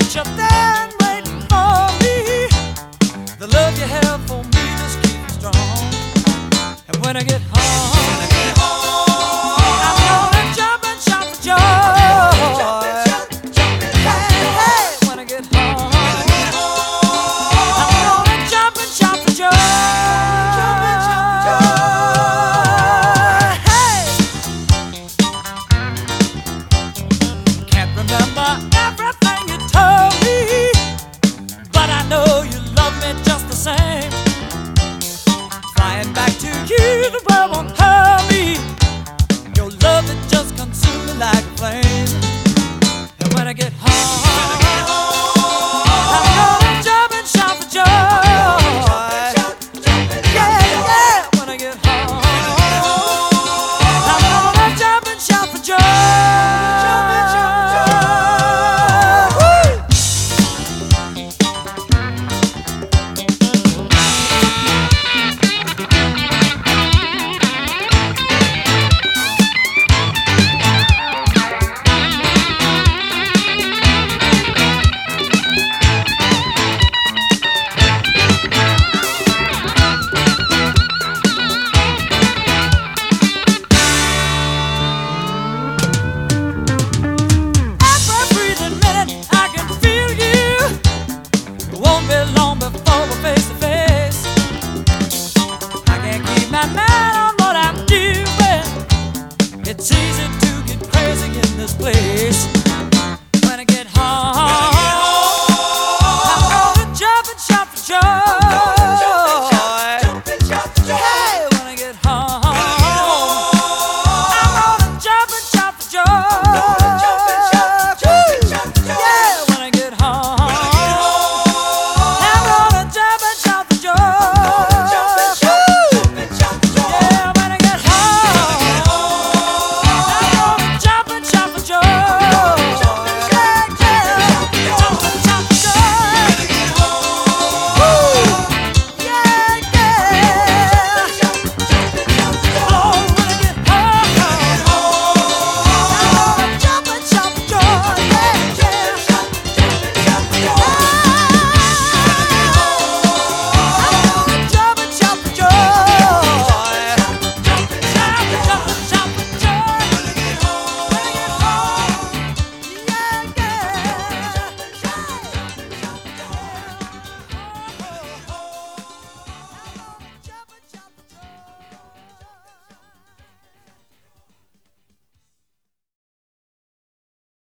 you're there and waiting for me. The love you have for me just keeps strong. And when I get home, I'm gonna jump and shout for joy. Hey, when I get home, I'm gonna jump and shout for joy. Hey, can't remember everything you told me, but I know you love me just the same. Flying back to you, the world won't hurt me. Your love that just consumes me like a flame. And when I get home,